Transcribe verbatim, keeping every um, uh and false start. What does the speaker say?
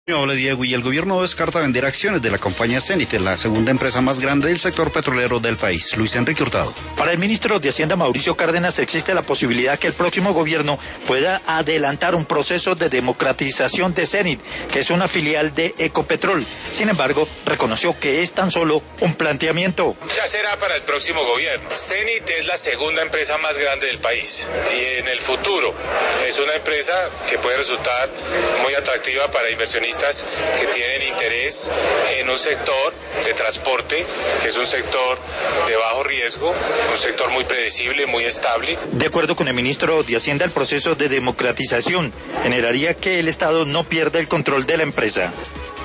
Hola Diego, y el gobierno descarta vender acciones de la compañía Cenit, la segunda empresa más grande del sector petrolero del país. Luis Enrique Hurtado. Para el ministro de Hacienda Mauricio Cárdenas existe la posibilidad que el próximo gobierno pueda adelantar un proceso de democratización de Cenit, que es una filial de Ecopetrol. Sin embargo, reconoció que es tan solo un planteamiento. Ya será para el próximo gobierno. Cenit es la segunda empresa más grande del país y en el futuro es una empresa que puede resultar muy atractiva para inversionistas que tienen interés en un sector de transporte, que es un sector de bajo riesgo, un sector muy predecible, muy estable. De acuerdo con el ministro de Hacienda, el proceso de democratización generaría que el Estado no pierda el control de la empresa.